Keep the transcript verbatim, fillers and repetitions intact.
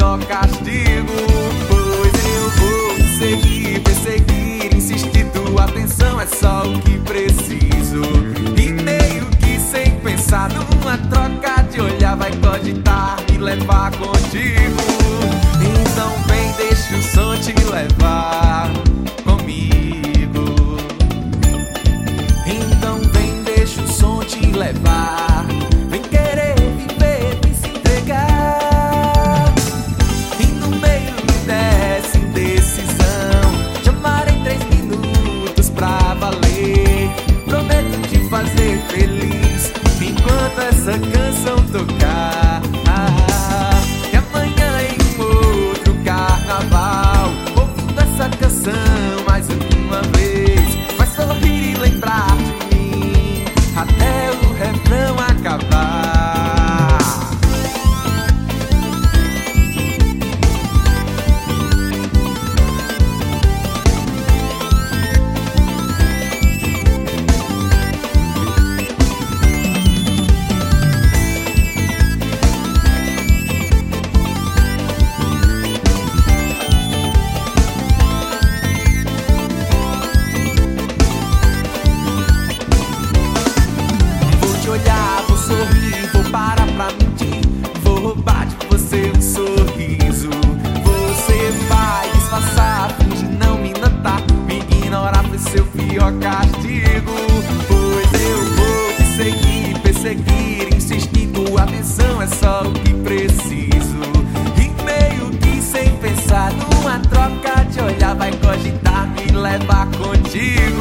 pior castigo. Pois eu vou te seguir, perseguir, insistir, tua atenção é só o que preciso. E meio que sem pensar numa troca de olhar, vai cogitar me levar contigo. Então vem, deixa o som te levar comigo. Então vem, deixa o som te levar. Vem querer viver e se entregar. E no meio dessa indecisão, chamarei três minutos pra valer. Prometo te fazer feliz enquanto essa canção tocar. E amanhã em outro carnaval, ouvindo essa canção mais uma vez, vai sorrir e lembrar de mim até o refrão acabar. Olhar, vou sorrir, vou parar pra mentir, vou roubar de você um sorriso. Você vai disfarçar, fingir não me notar, me ignorar foi seu pior castigo. Pois eu vou te seguir, perseguir, insistir, tua atenção é só o que preciso. E meio que sem pensar numa troca de olhar, vai cogitar me levar contigo.